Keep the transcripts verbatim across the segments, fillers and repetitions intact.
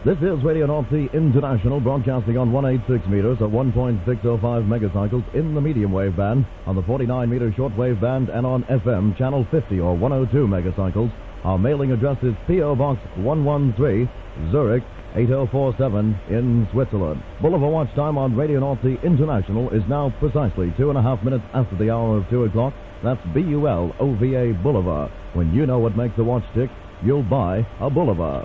This is Radio North Sea International, broadcasting on one hundred eighty-six meters or one point six oh five megacycles in the medium wave band, on the forty-nine meter shortwave band, and on F M channel fifty or one oh two megacycles. Our mailing address is P O Box one one three, Zurich eight oh four seven in Switzerland. Boulevard watch time on Radio North Sea International is now precisely two and a half minutes after the hour of two o'clock. That's B U L O V A Boulevard. When you know what makes a watch tick, you'll buy a Boulevard.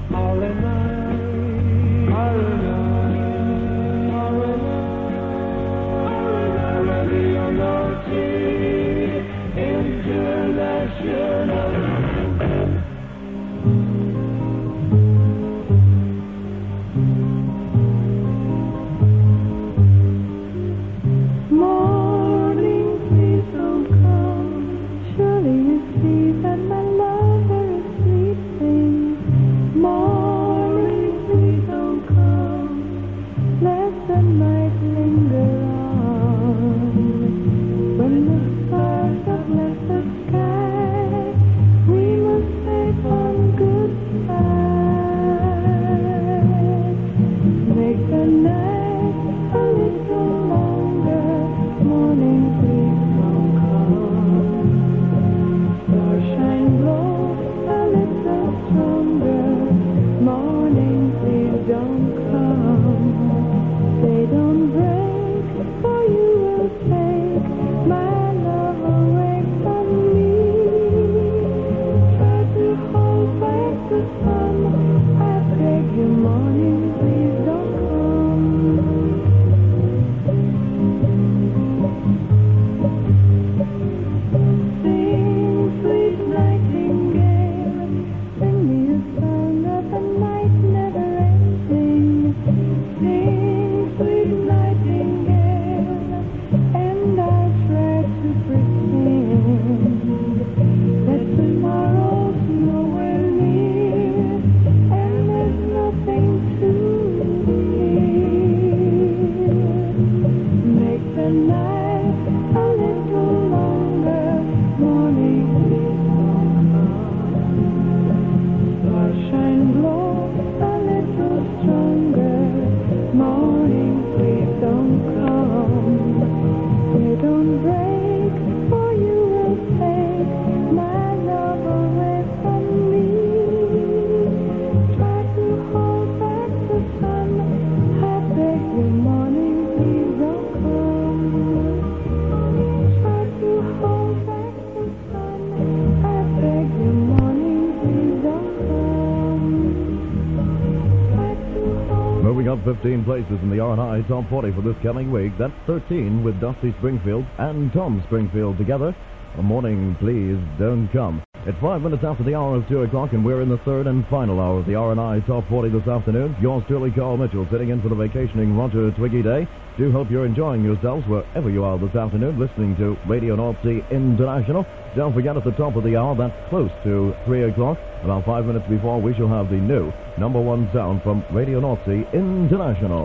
fifteen places in the R and I Top forty for this coming week. That's thirteen with Dusty Springfield and Tom Springfield together. A morning, please don't come. It's five minutes after the hour of two o'clock, and we're in the third and final hour of the R and I Top forty this afternoon. Yours truly, Carl Mitchell, sitting in for the vacationing Roger Twiggy Day. Do hope you're enjoying yourselves wherever you are this afternoon, listening to Radio North Sea International. Don't forget, at the top of the hour, that's close to three o'clock, about five minutes before, we shall have the new number one sound from Radio North Sea International.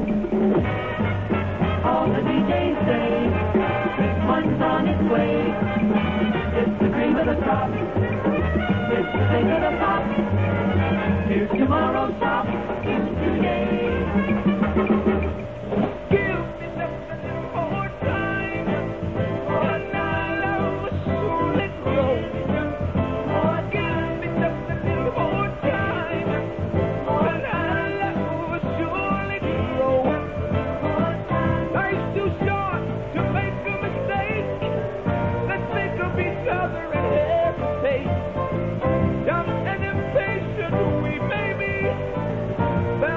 All the D Js say Christmas on its way. It's the cream of the crop. It's the thing of the pop. Here's tomorrow's stop. It's today. Young and impatient we may be,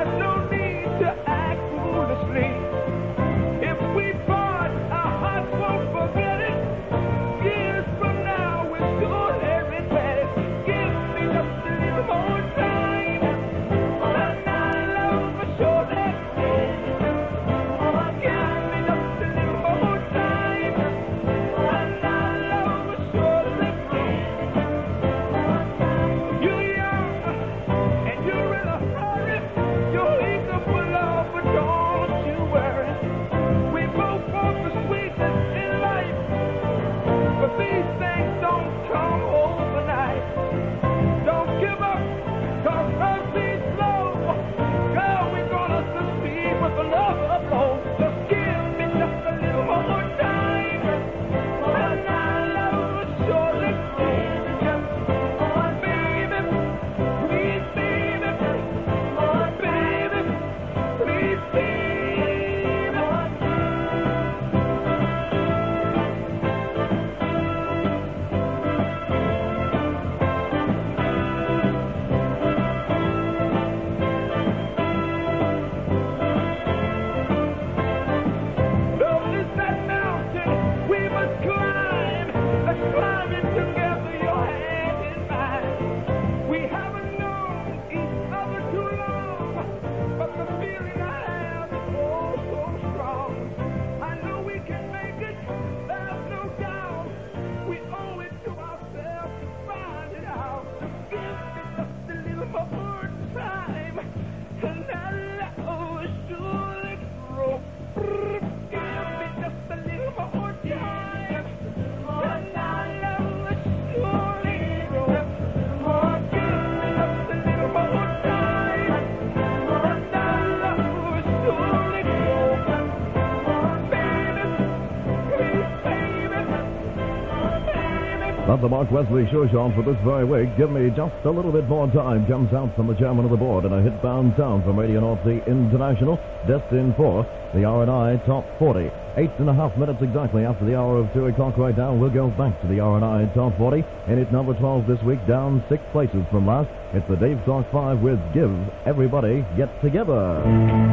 At the Mark Wesley Show Shop for this very week, Give Me Just a Little Bit More Time comes out from the chairman of the board and a hit-bound sound from Radio North Sea International, destined for the R and I Top forty. Eight and a half minutes exactly after the hour of two o'clock right now, we'll go back to the R and I Top forty. In at number twelve this week, down six places from last, it's the Dave Clark five with Give Everybody Get Together.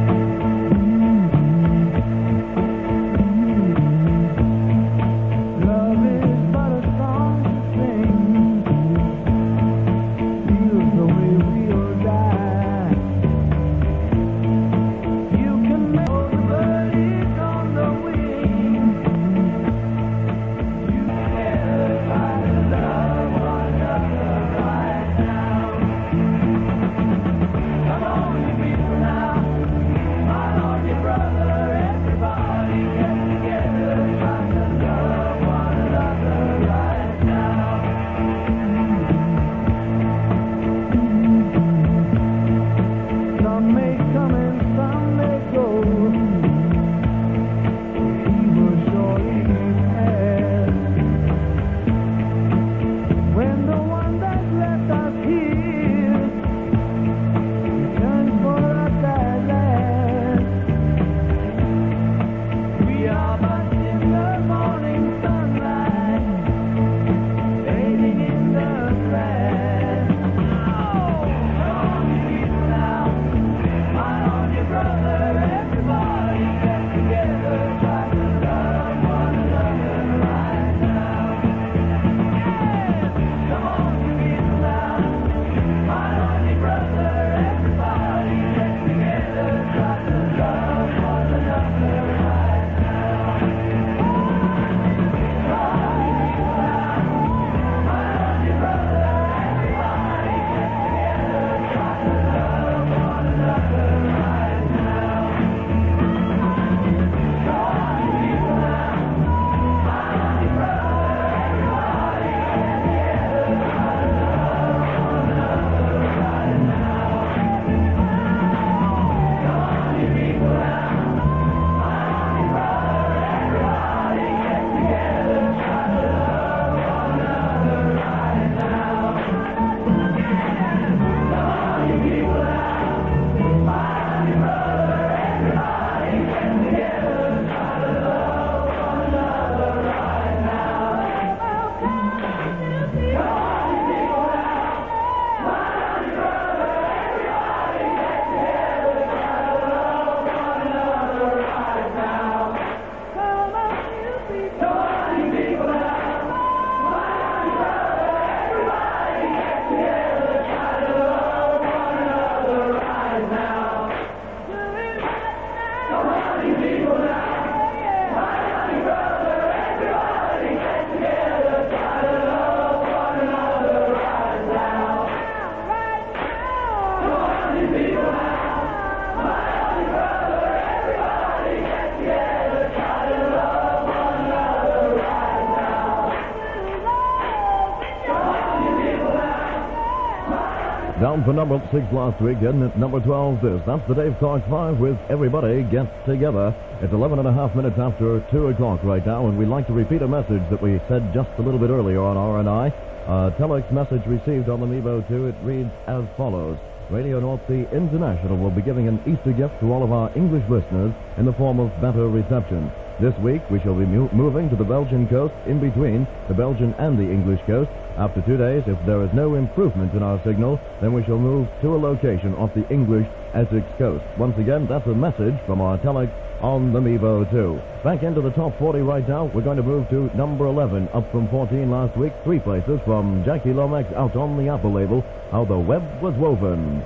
Down for number six last week, and at number twelve this. That's the Dave Clark five with Everybody Get Together. It's eleven and a half minutes after two o'clock right now, and we'd like to repeat a message that we said just a little bit earlier on R and I. Uh, telex message received on the Mevo two. It reads as follows. Radio North Sea International will be giving an Easter gift to all of our English listeners in the form of better reception. This week, we shall be mu- moving to the Belgian coast in between the Belgian and the English coast. After two days, if there is no improvement in our signal, then we shall move to a location off the English Essex coast. Once again, that's a message from our telex on the Mevo two. Back into the top forty right now. We're going to move to number eleven, up from fourteen last week. Three places from Jackie Lomax out on the Apple label, How the Web Was Woven.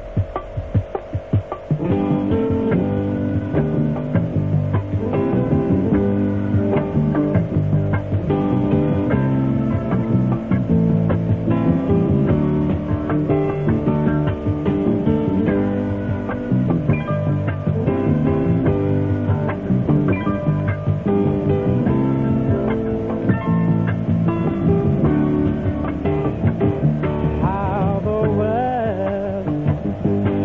How the web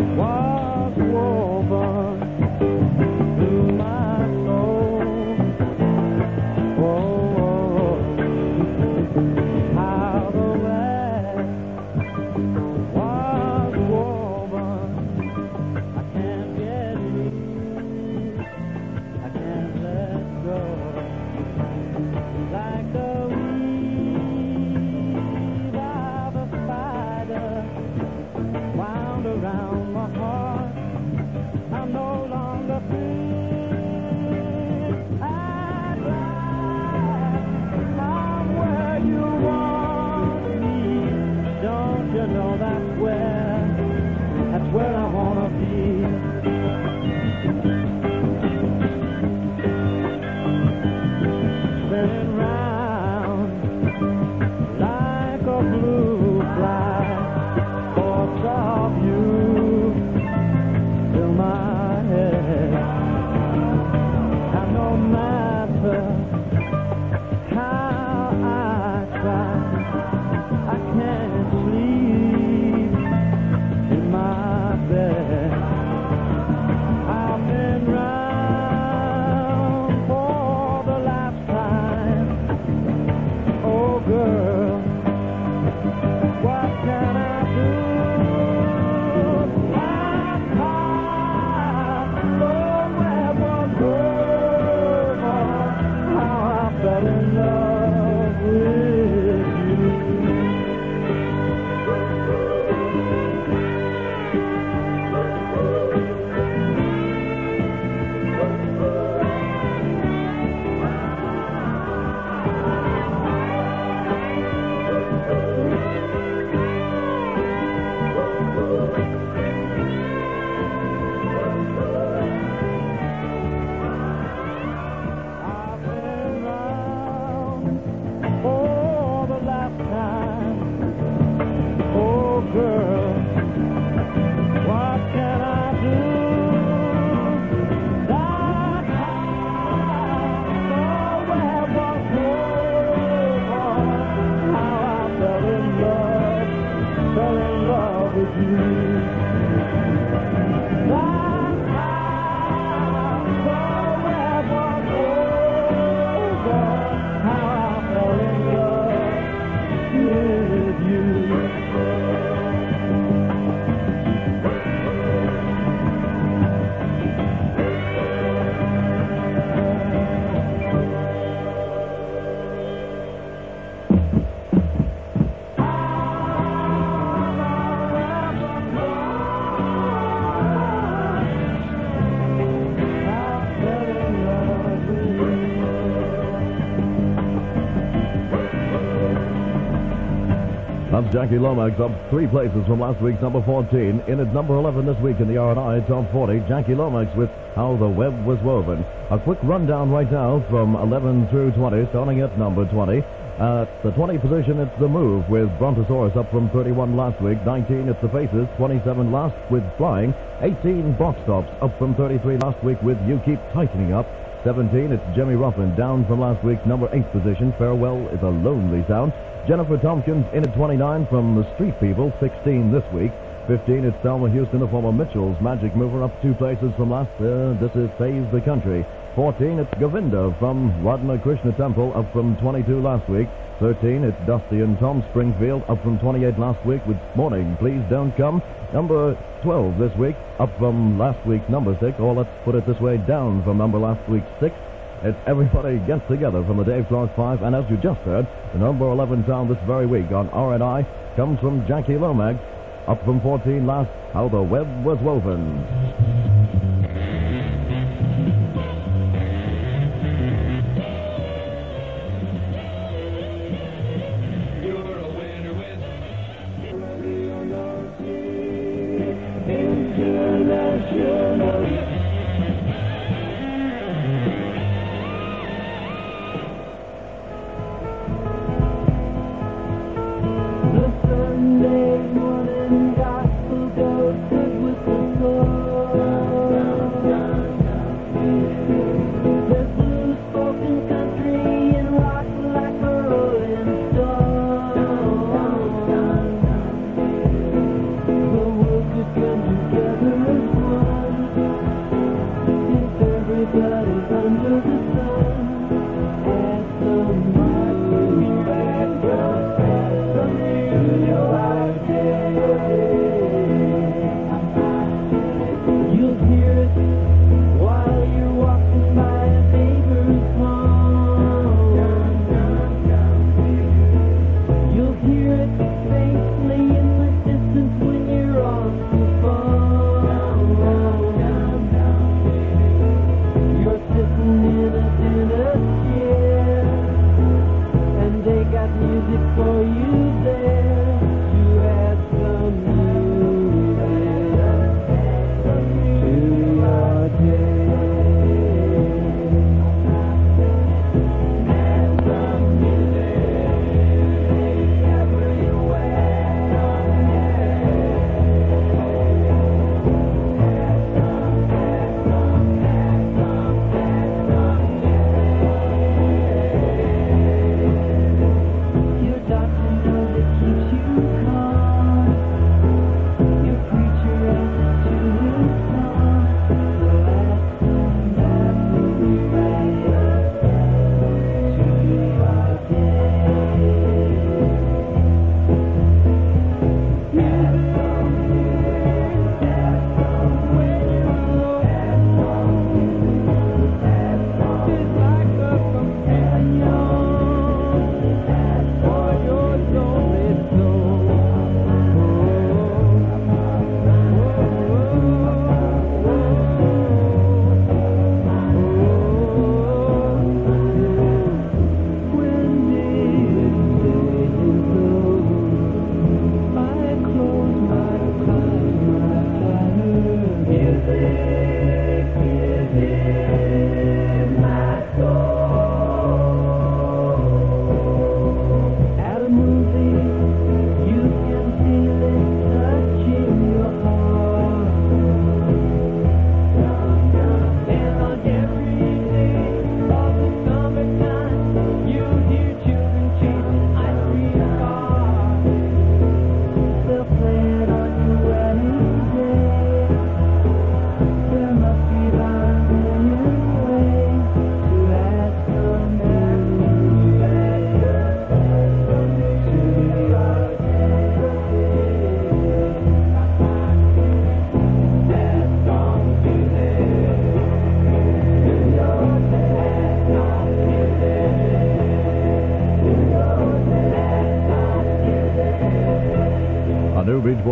Jackie Lomax up three places from last week's number fourteen. In at number eleven this week in the R and I Top forty, Jackie Lomax with How the Web Was Woven. A quick rundown right now from eleven through twenty, starting at number twenty. At the twenty position, it's The Move with Brontosaurus up from thirty-one last week. nineteen, it's The Faces. twenty-seven last with Flying. eighteen, Box Tops up from thirty-three last week with You Keep Tightening Up. seventeen, it's Jimmy Ruffin down from last week's number eight position. Farewell is a Lonely Sound. Jennifer Tompkins in at twenty-nine from The Street People. sixteen this week. fifteen, it's Thelma Houston, the former Mitchell's Magic Mover, up two places from last. Uh, this is Save the Country. fourteen, it's Govinda from Radha Krishna Temple, up from twenty-two last week. thirteen, it's Dusty and Tom Springfield, up from twenty-eight last week with Morning, Please Don't Come. Number twelve this week, up from last week's number six, or let's put it this way, down from number last week's six. It's Everybody Gets Together from the Dave Clark Five, and as you just heard, the number eleven sound this very week on R and I comes from Jackie Lomax, up from fourteen last, How the Web Was Woven.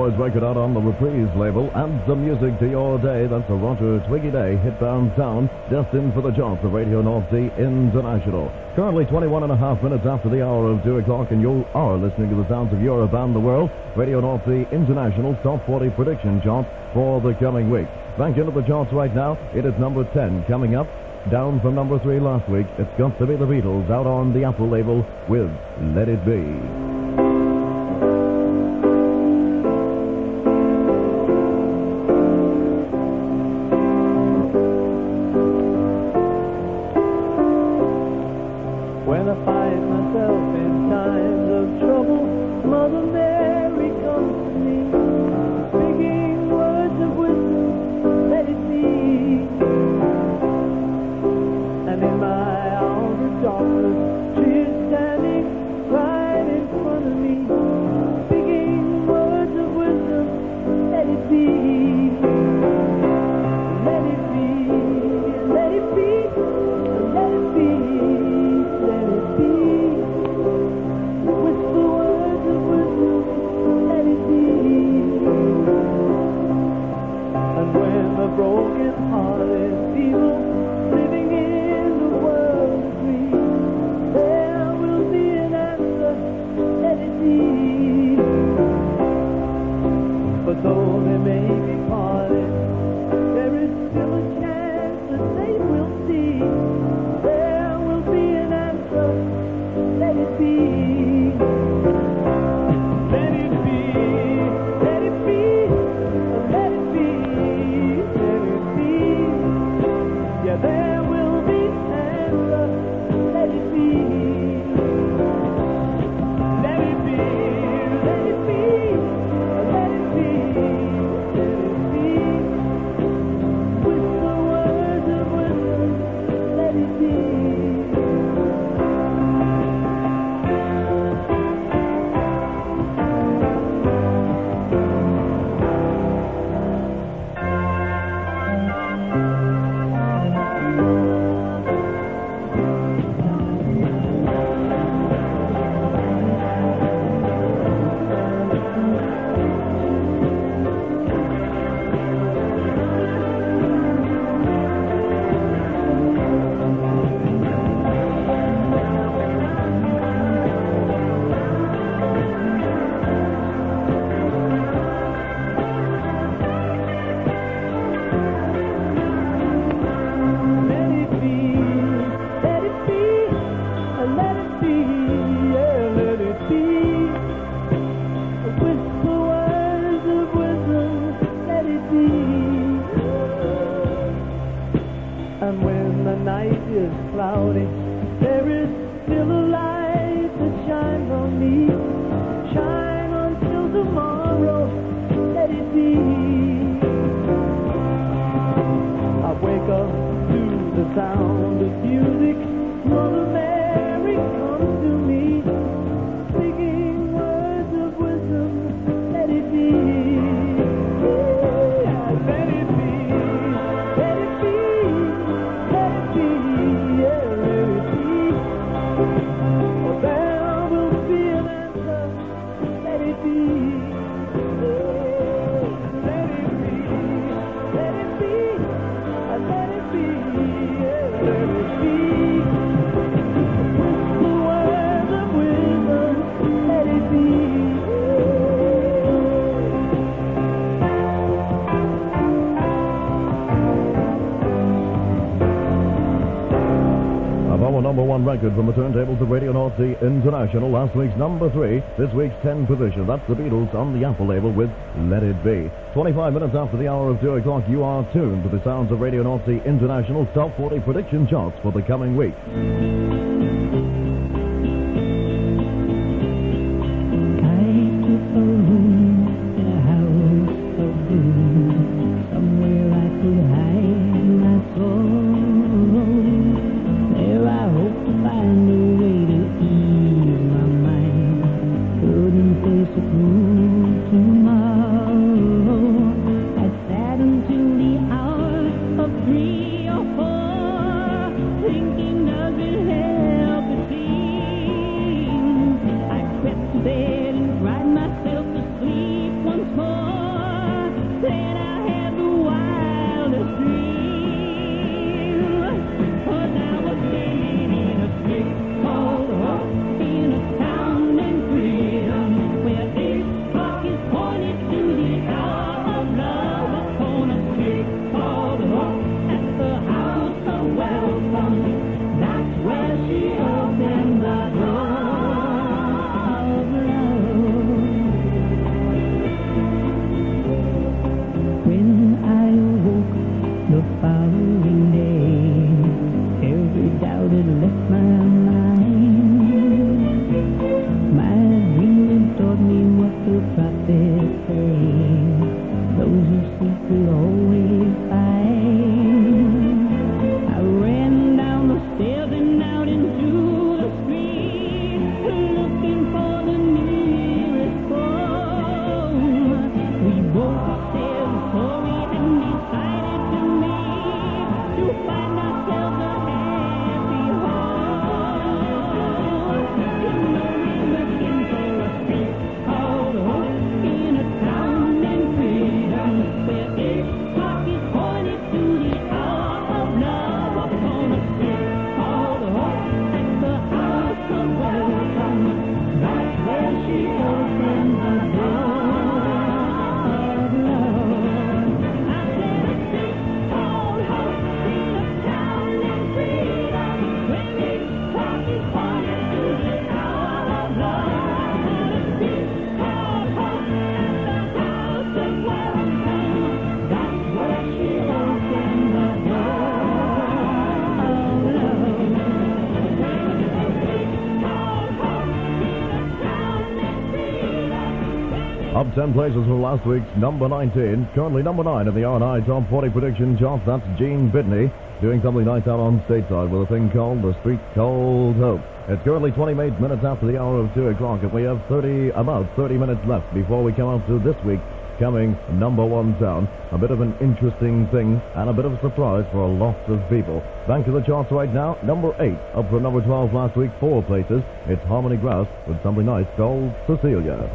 George record out on the Reprise label. Add some music to your day. That's a Roger Twiggy Day hit downtown, destined for the charts of Radio North Sea International. Currently twenty-one and a half minutes after the hour of two o'clock, and you are listening to the sounds of Europe and the world. Radio North Sea International's Top forty prediction chart for the coming week. Back into the charts right now. It is number ten coming up, down from number three last week. It's got to be the Beatles out on the Apple label with Let It Be. When I find myself in times of trouble, Mother Mary comes to me, speaking words of wisdom, let it be. And in my hour of darkness, she is standing right in front of me, speaking words of wisdom, let it be. Let it be, let it be, let it be. Broken hearted people living in the world agree there will be an answer, let it be. But though they may be parted, there is still a chance that they will see there will be an answer, let it be. Let it be, let it be, let it be. Yeah, there will be answer, let it be. Let it be, let it be, let it be, let it be. With the words of wisdom, let it be. And when the night is cloudy, there is still a light that shines on me. Shine until tomorrow, let it be. I wake up to the sound of music. Mother Mary comes to me, speaking words of wisdom, let it be. Let it be, let it be. Our number one record from the turntables of Radio North Sea International. Last week's number three, this week's ten position. That's the Beatles on the Apple label with Let It Be. twenty-five minutes after the hour of two o'clock, you are tuned to the sounds of Radio North Sea International's Top forty prediction charts for the coming week. Bed and cried myself to sleep once more. the following day, every doubt had left my mind. My dream had taught me what the prophets say. Those who seek will always find. I ran down the stairs and out into the street, looking for the nearest phone. We both said sorry and decided to meet, to find ourselves a happy home. You know we're looking for a street called hope, in a town in freedom, where each clock is pointed to the hour of love. Upon a street called hope, at the house of welcome, that's where she opened the door of love. I said a street called hope, in a town in freedom, where each clock is pointed to the hour of love. A street called hope, at the house of welcome, that's where she opened the door of love. Up ten places for last week's number nineteen. Currently number nine in the R and I Top forty prediction chart. That's Gene Bidney doing something nice out on stateside with a thing called The Street Called Hope. It's currently twenty-eight minutes after the hour of two o'clock, and we have thirty, about thirty minutes left before we come up to this week's coming number one sound. A bit of an interesting thing and a bit of a surprise for lots of people. Back to the charts right now. Number eight, up from number twelve last week, four places. It's Harmony Grouse with something nice called Cecilia.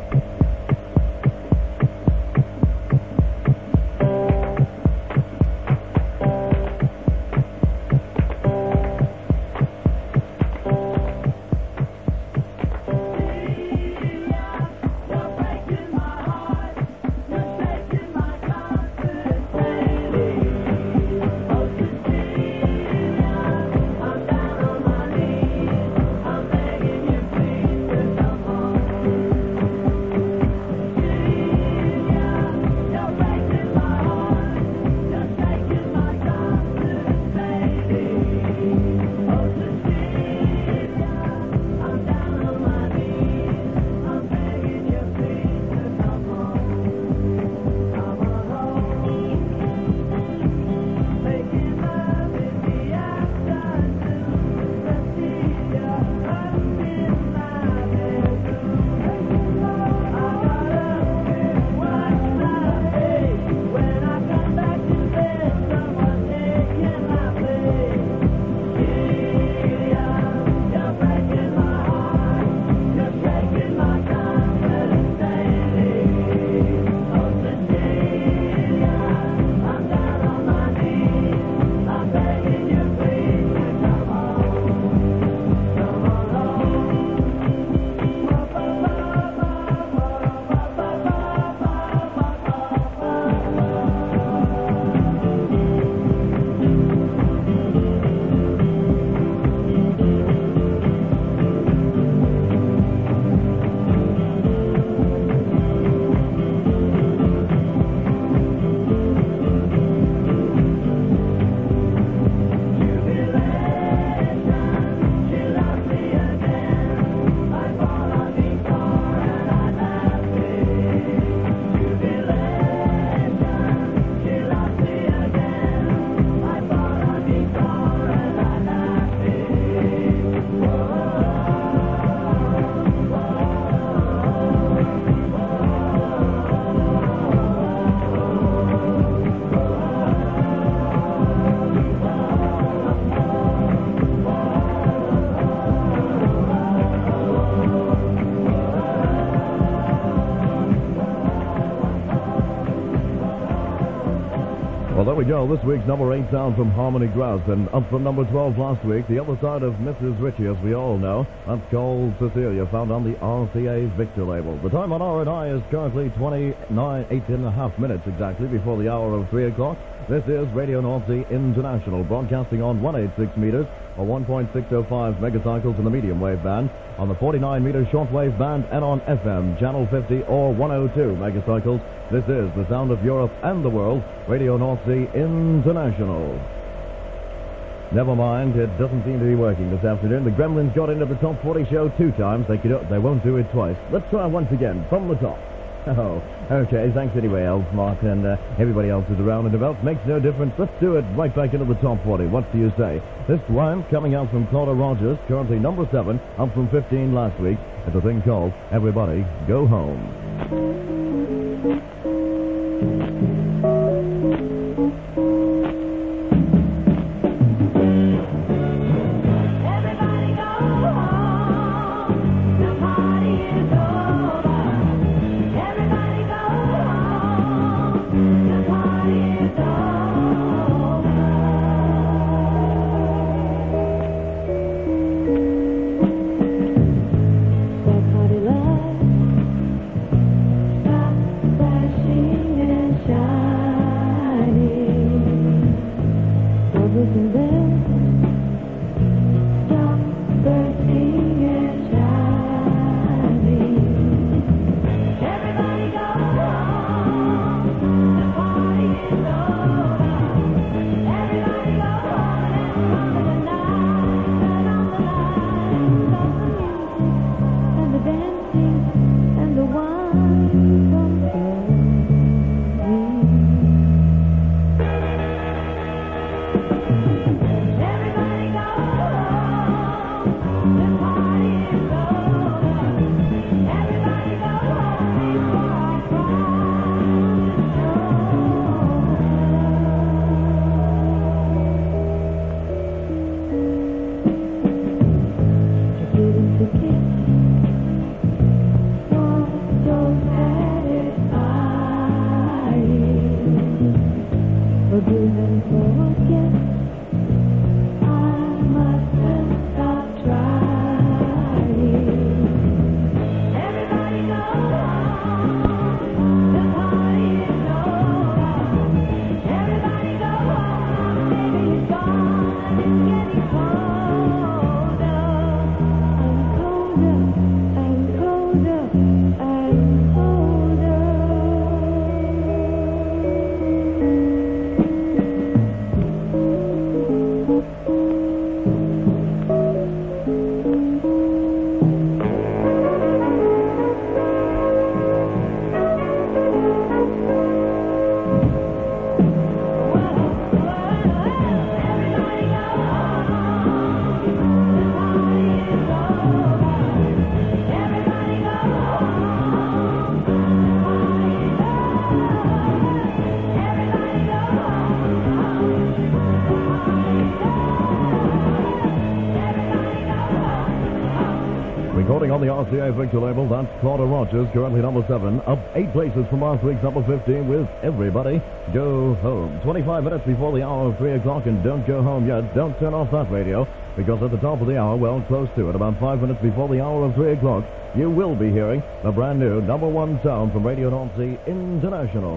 Well, there we go. This week's number eight sound from Harmony Grouse, and up from number twelve last week, the other side of Missus Ritchie, as we all know. That's called Cecilia, found on the R C A Victor label. The time on R and I is currently twenty-nine, eight and a half minutes exactly before the hour of three o'clock. This is Radio North Sea International, broadcasting on one eighty-six meters, or one point six oh five megacycles in the medium wave band, on the forty-nine meter shortwave band, and on F M, channel fifty or one oh two megacycles. This is the sound of Europe and the world, Radio North Sea International. Never mind, it doesn't seem to be working this afternoon. The Gremlins got into the top forty show two times. They, could, they won't do it twice. Let's try once again, from the top. Oh, okay, thanks anyway, Elf, Mark, and uh, everybody else is around and about. Makes no difference. Let's do it right back into the top forty. What do you say? This rhyme coming out from Claudia Rogers, currently number seven, up from fifteen last week. It's a thing called Everybody Go Home. On the R C A Victor label, that's Claudia Rogers, currently number seven, up eight places from last week's number fifteen with Everybody Go Home. twenty-five minutes before the hour of three o'clock, and don't go home yet. Don't turn off that radio, because at the top of the hour, well, close to it, about five minutes before the hour of three o'clock, you will be hearing the brand new number one sound from Radio North Sea International.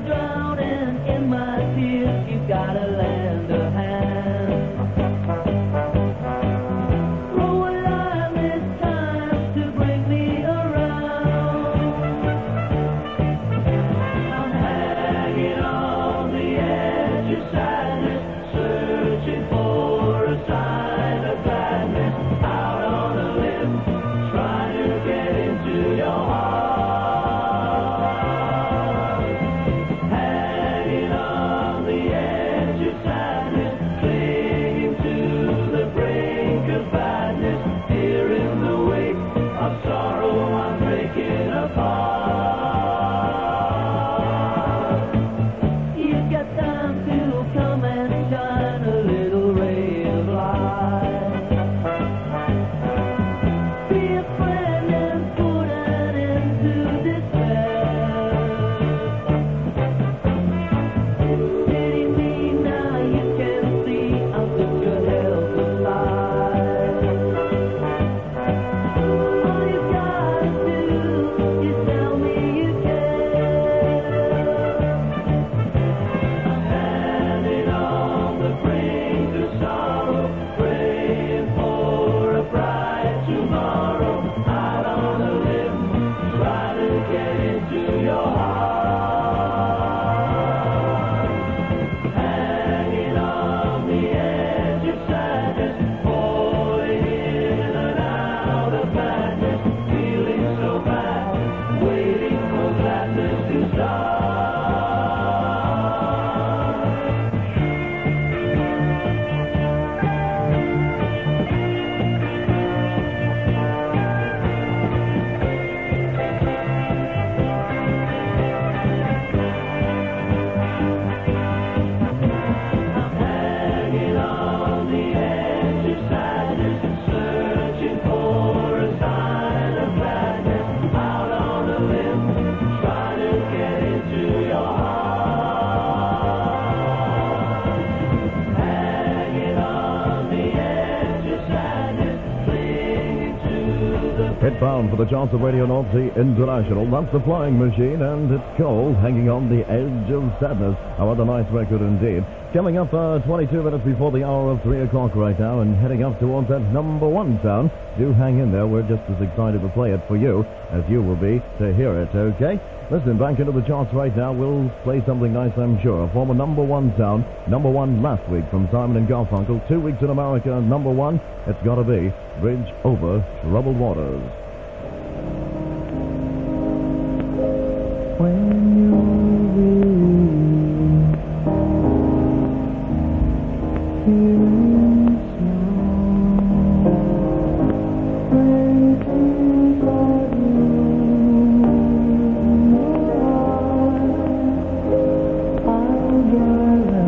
Gotta lend a hand. Hitbound for the chance of Radio North Sea International. That's the Flying Machine, and it's Cole hanging on the edge of sadness. How other nice record indeed. Coming up uh, twenty-two minutes before the hour of three o'clock right now, and heading up towards that number one sound. Do hang in there. We're just as excited to play it for you as you will be to hear it, okay? Listen, back into the charts right now. We'll play something nice, I'm sure. Former number one sound, number one last week from Simon and Garfunkel. Two weeks in America, number one. It's got to be Bridge Over Troubled Waters. When you're feeling small, when things are I'll gather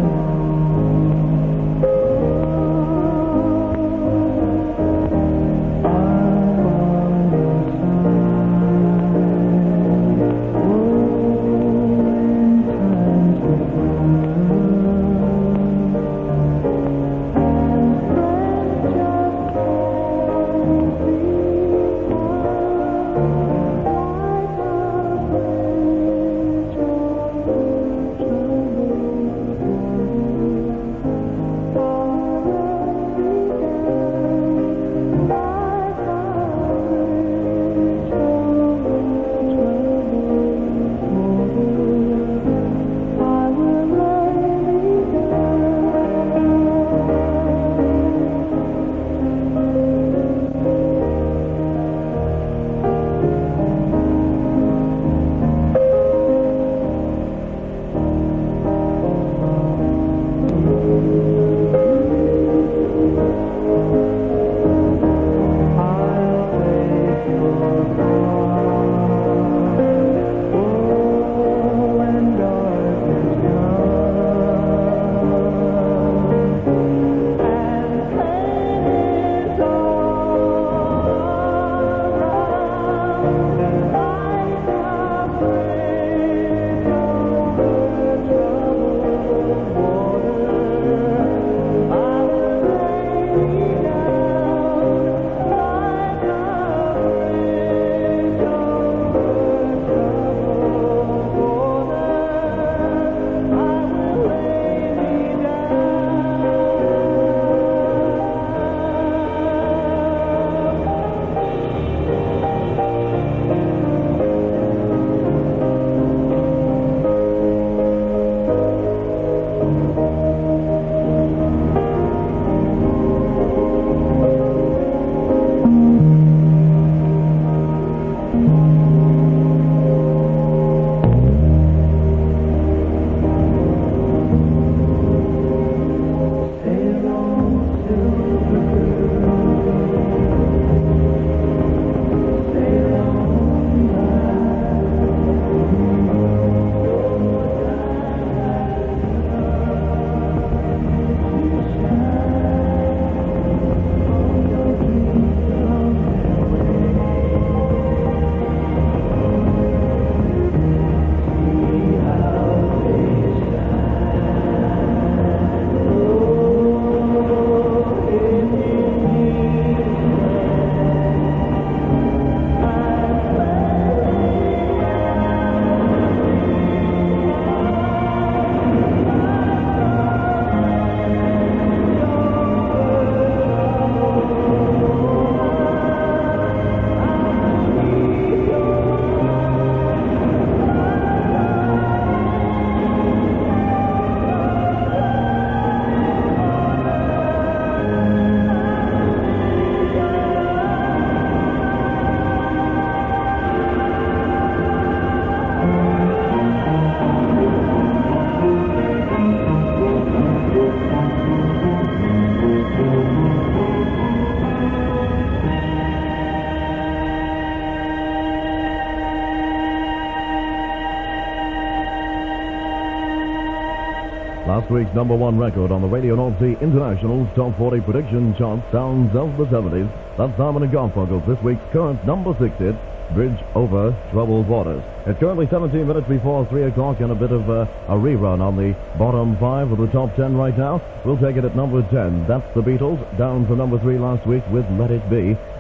Last week's number one record on the Radio North Sea International's Top forty Prediction Chart, Sounds of the seventies. That's Simon and Garfunkel. This week's current number six hit, Bridge Over Troubled Waters. It's currently seventeen minutes before three o'clock, and a bit of uh, a rerun on the bottom five of the top ten right now. We'll take it at number ten. That's the Beatles, down from number three last week with Let It Be.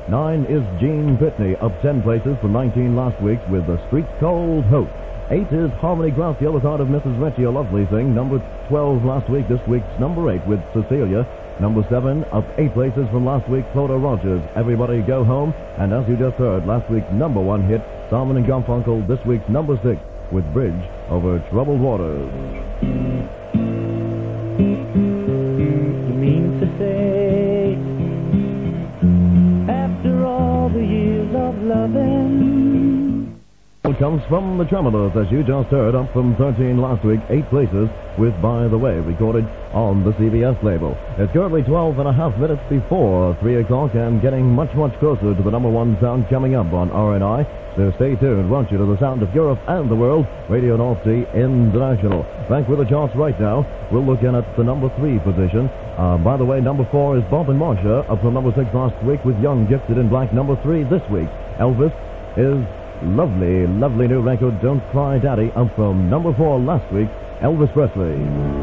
Nine is Gene Pitney, up ten places from nineteen last week with The Street Cold Hope. Eight is Harmony Gracia with Heart of Missus Ritchie, a lovely thing. Number twelve last week, this week's number eight with Cecilia. Number seven, up eight places from last week, Clodagh Rogers, Everybody Go Home. And as you just heard, last week's number one hit, Simon and Garfunkel, this week's number six with Bridge Over Troubled Waters. You mean to say, after all the years of loving, comes from the Tremolours, as you just heard, up from thirteen last week, eight places with By the Way, recorded on the C B S label. It's currently twelve and a half minutes before three o'clock and getting much, much closer to the number one sound coming up on R N I. So stay tuned, won't you, to the sound of Europe and the world, Radio North Sea International. Back with the charts right now, we'll look in at the number three position. Uh, by the way, number four is Bob and Marcia, up from number six last week with Young Gifted in Black. Number three this week, Elvis is lovely, lovely new record, Don't Cry Daddy, up from number four last week, Elvis Presley.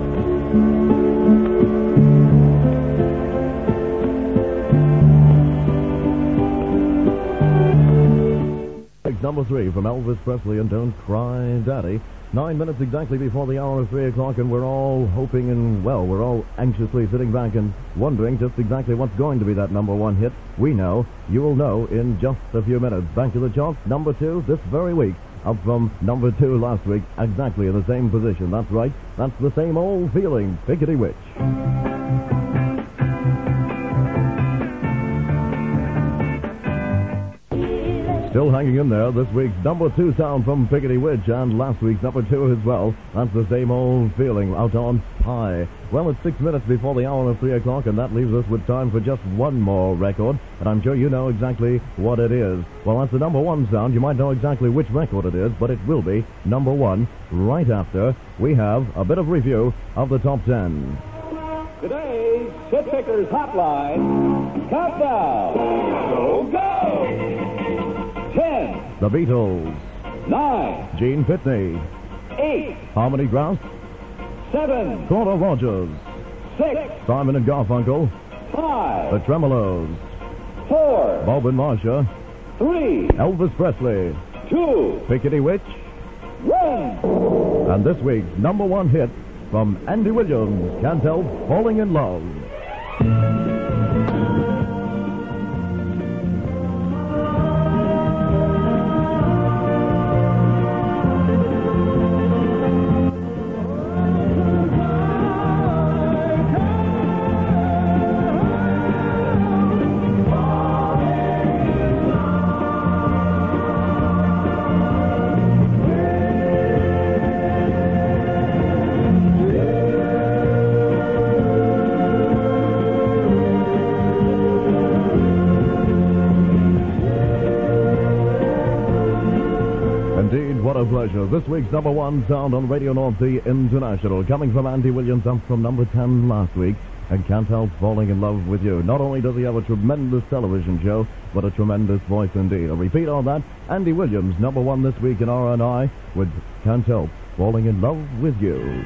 Number three from Elvis Presley and Don't Cry Daddy. Nine minutes exactly before the hour of three o'clock, and we're all hoping and, well, we're all anxiously sitting back and wondering just exactly what's going to be that number one hit. We know. You will know in just a few minutes. Back to the charts. Number two this very week, up from number two last week, exactly in the same position. That's right. That's the same old feeling. Piggity Witch. Still hanging in there, this week's number two sound from Piggity Witch, and last week's number two as well. That's the same old feeling out on Pie. Well, it's six minutes before the hour of three o'clock, and that leaves us with time for just one more record, and I'm sure you know exactly what it is. Well, that's the number one sound. You might know exactly which record it is, but it will be number one right after we have a bit of review of the top ten. Today's Hit Pickers Hotline Countdown. Go, go! Ten. The Beatles. Nine. Gene Pitney. Eight. Harmony Grouse. Seven. Clodagh Rogers. Six. Simon and Garfunkel. Five. The Tremolours. Four. Bob and Marcia. Three. Elvis Presley. Two. Piggity Witch. One. And this week's number one hit from Andy Williams, Can't Help Falling in Love. Pleasure. This week's number one sound on Radio North Sea International, coming from Andy Williams, up from number ten last week, and Can't Help Falling in Love with You. Not only does he have a tremendous television show, but a tremendous voice indeed. A repeat on that, Andy Williams, number one this week in R N I, with Can't Help Falling in Love with You.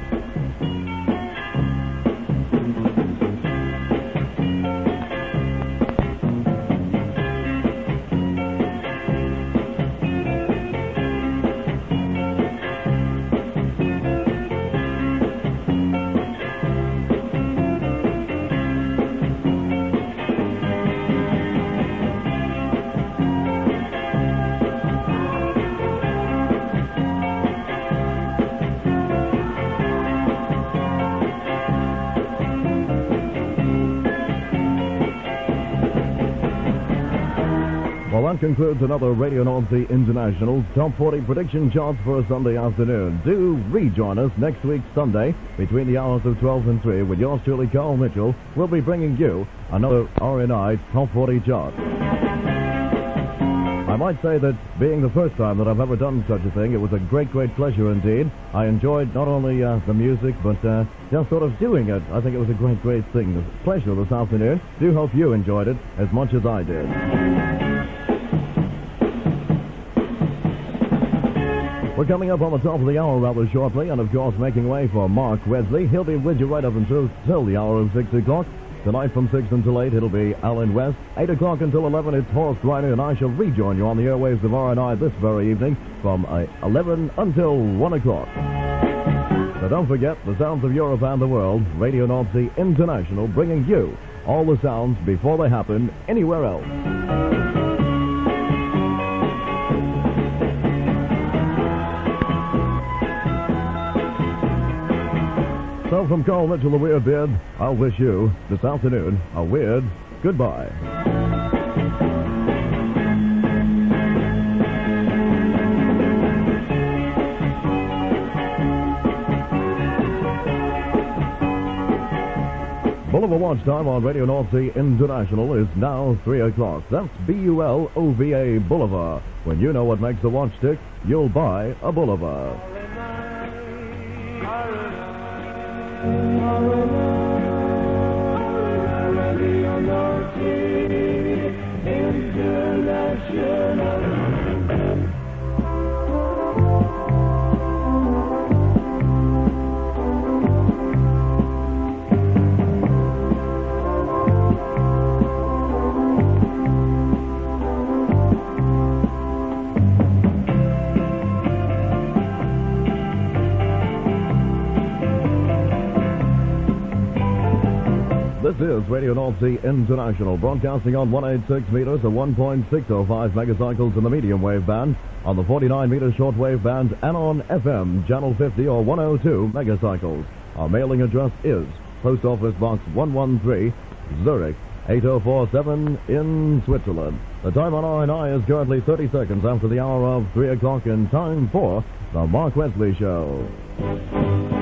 That concludes another Radio North Sea International's Top forty Prediction Charts for a Sunday afternoon. Do rejoin us next week Sunday between the hours of twelve and three with yours truly, Carl Mitchell. We'll be bringing you another R N I Top forty Chart. I might say that being the first time that I've ever done such a thing, it was a great, great pleasure indeed. I enjoyed not only uh, the music, but uh, just sort of doing it. I think it was a great, great thing. It was a pleasure this afternoon. Do hope you enjoyed it as much as I did. We're coming up on the top of the hour rather shortly, and of course making way for Mark Wesley. He'll be with you right up until, until the hour of six o'clock. Tonight from six until eight, it'll be Alan West. eight o'clock until eleven, it's Horst Reiner, and I shall rejoin you on the airwaves of R and I this very evening from uh, eleven until one o'clock. So don't forget, the sounds of Europe and the world, Radio North Sea International, bringing you all the sounds before they happen anywhere else. So from Carl Mitchell, the Weird Beard, I'll wish you, this afternoon, a weird goodbye. Boulevard Watch Time on Radio North Sea International is now three o'clock. That's B U L O V A Boulevard. When you know what makes a watch tick, you'll buy a Boulevard. This is Radio North Sea International, broadcasting on one eighty-six meters or one point six oh five megacycles in the medium wave band, on the forty-nine meter shortwave band, and on F M, channel fifty or one oh two megacycles. Our mailing address is Post Office Box one one three, Zurich, eight oh four seven in Switzerland. The time on R and I is currently thirty seconds after the hour of three o'clock, in time for The Mark Wesley Show.